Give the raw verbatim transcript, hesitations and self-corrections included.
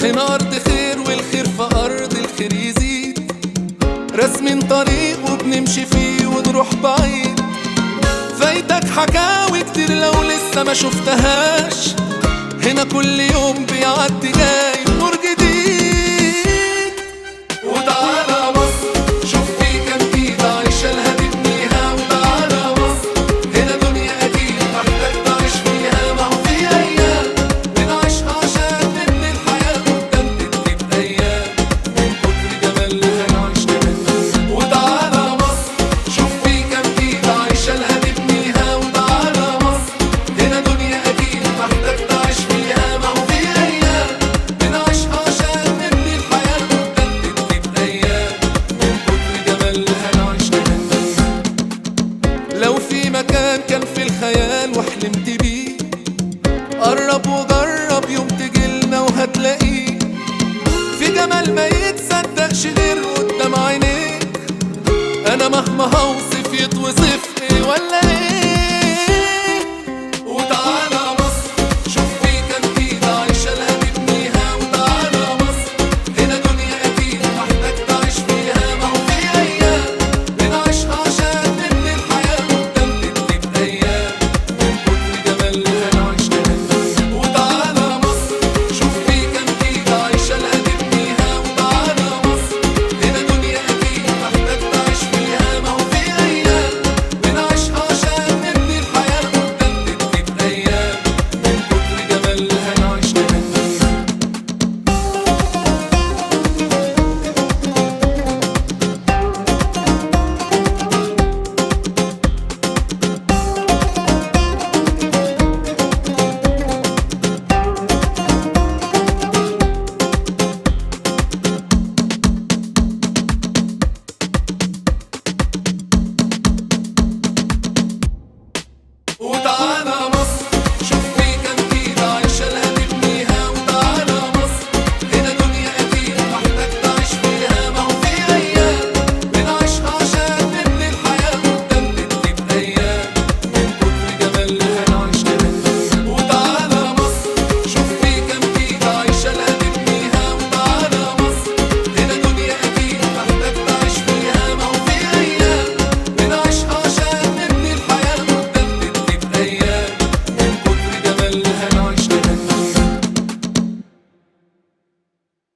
هنا أرض خير والخير في أرض الخير يزيد، راسمين طريق وبنمشي فيه ونروح بعيد. فايتك حكاوي كتير لو لسه ما شفتهاش، هنا كل يوم بيعدي جاي نور جديد. وتعالى مصر شوف في كام ايد عايشة لها تبنيها، وتعالى مصر هنا دنيا أكيد محتاج تعيش فيها. ما هو في أيام بنعيشها عشان نبني الحياة قدام تديك أيام من كتر جمالها نعيش كمان. وتعالى مصر شوف في كام ايد عايشة لها تبنيها، وتعالى مصر هنا دنيا أكيد محتاج تعيش فيها. ما هو في أيام بنعيشها عشان نبني الحياة قدام تديك أيام من كتر جمالها نعيش كمان. لو في مكان كان في الخيال وحلمت بيه، قرب وجرب يوم تجيلنا وهتلاقيه. في جمال ما يتصدقش غير قدام عينيك، انا مهما هوصف يتوصف ايه ولا ايه.